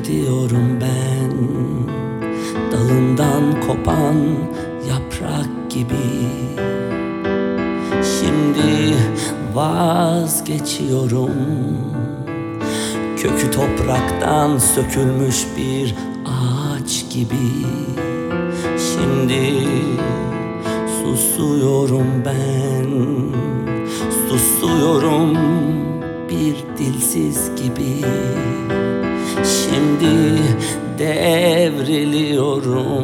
gidiyorum ben, dalından kopan yaprak gibi. Şimdi vazgeçiyorum, kökü topraktan sökülmüş bir ağaç gibi. Şimdi susuyorum ben, susuyorum bir dilsiz gibi. Şimdi devriliyorum,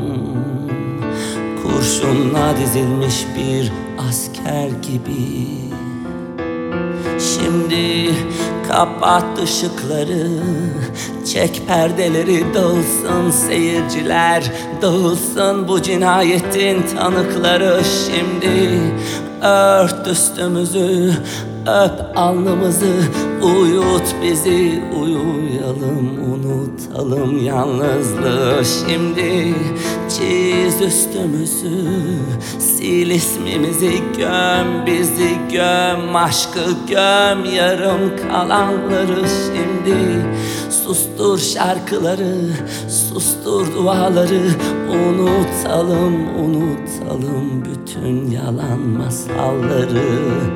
kurşunla dizilmiş bir asker gibi. Şimdi kapat ışıkları, çek perdeleri, dağılsın seyirciler, dağılsın bu cinayetin tanıkları. Şimdi ört üstümüzü, öp alnımızı, uyut bizi, uyuyalım, unutalım yalnızlığı. Şimdi çiz üstümüzü, sil ismimizi, göm bizi, göm aşkı, göm yarım kalanları. Şimdi sustur şarkıları, sustur duaları, unutalım, unutalım bütün yalan masalları.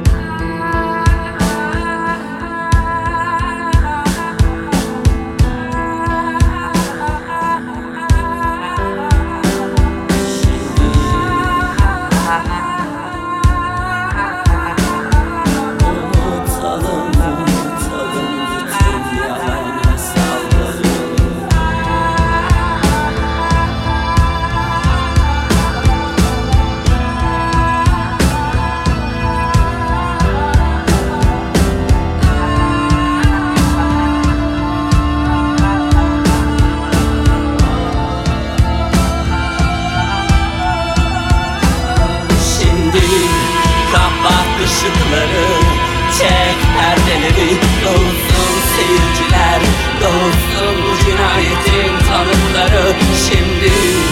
Işıkları, çek perdeleri, dağılsın seyirciler, dağılsın bu cinayetin tanıkları. Şimdi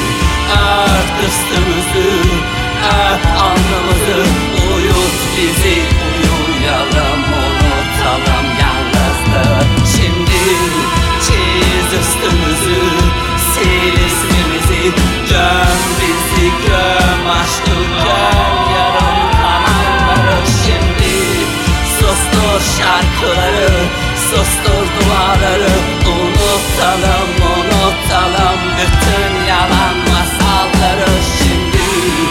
ört üstümüzü, öp alnımızı, uyut bizi, uyuyalım, unutalım yalnızlığı. Şimdi çiz üstümüzü, sil ismimizi, göm bizi, göm aşkı, göm yarım kalanları. Şimdi sustur şarkıları, sustur duaları, unutalım, unutalım bütün yalan masalları. Şimdi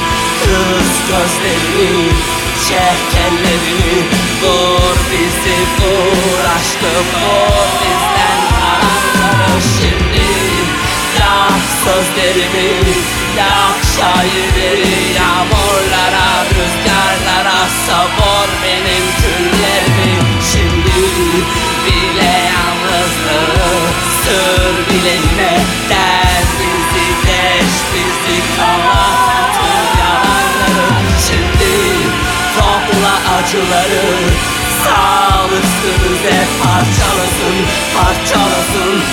kız gözlerini, çek ellerini, vur bizi, vur aşkı, vur bizden kalanları. Şimdi yak sözlerimi, yak şairleri, yağmurlara, rüzgarlara savur benim küllerimi. Şimdi bile yalnızlığı, sür bileğine, der bizi, deş bizi, kavat bütün yalanları. Şimdi topla acıları, sal üstümüze, parçalasın, parçalasın